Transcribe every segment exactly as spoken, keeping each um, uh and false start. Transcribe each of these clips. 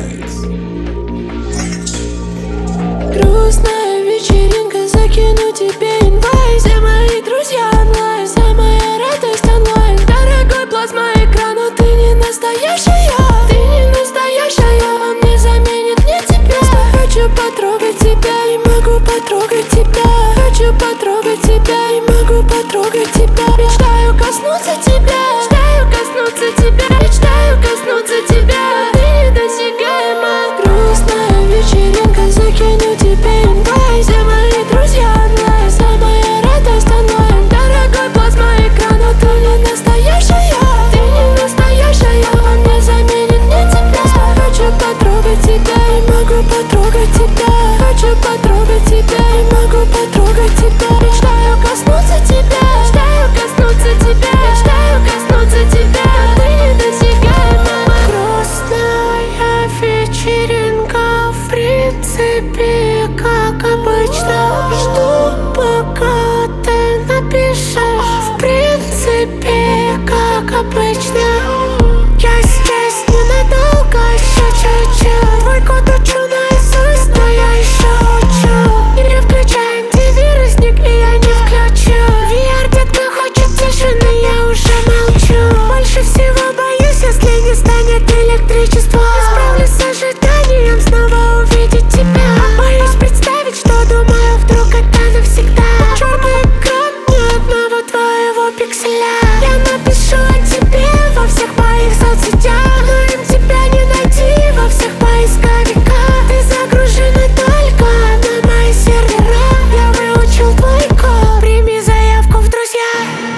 Грустная вечеринка, закину тебе инвайт. Все мои друзья онлайн, самая радость онлайн. Дорогой плазма-экран, но ты не настоящая. Ты не настоящая, он не заменит мне тебя. Хочу потрогать тебя и могу потрогать тебя. Хочу потрогать тебя и могу потрогать тебя. Мечтаю коснуться тебя, мечтаю коснуться тебя, мечтаю коснуться тебя. Ты недосягаема. Грустная вечеринка, закину тебе инвайт. Все мои друзья онлайн, самая радость онлайн. Дорогой плазма-экран, но ты не настоящая. Ты не настоящая, он не заменит мне тебя. Хочу потрогать тебя и могу потрогать тебя. Хочу потрогать тебя и могу потрогать тебя. Мечтаю коснуться тебя, мечтаю коснуться тебя, мечтаю коснуться тебя. Ты недосягаема. Грустная вечеринка, в принципе, как обычно. Жду, пока ты напишешь. В принципе, как обычно. Я здесь ненадолго, еще чуть-чуть. Твой код учу наизусть, но я еще учу. Не включай антивирусник, и я не включу. ви ар, детка, хочет тишины, я уже молчу. Больше всего боюсь, если не станет электричества. Не справлюсь с ожиданием снова увидеть тебя. Боюсь представить, что думаю, вдруг это навсегда. Черный экран, ни одного твоего пикселя. Я напишу о тебе во всех моих соцсетях, но им тебя не найти во всех поисковиках. Ты загружена только на мои сервера. Я выучил твой код, прими заявку в друзья.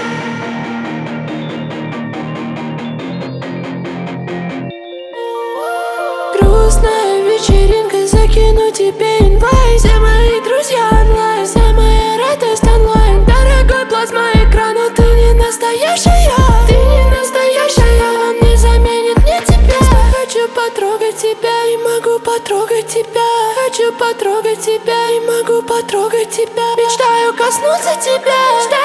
Грустная вечеринка, закину тебе инвайт. Все мои друзья онлайн, самая радость онлайн. Дорогой плазма-экран, но ты не настоящая. Ты не настоящая, он не заменит мне тебя. Хочу потрогать тебя и могу потрогать тебя. Хочу потрогать тебя и могу потрогать тебя. Мечтаю коснуться тебя.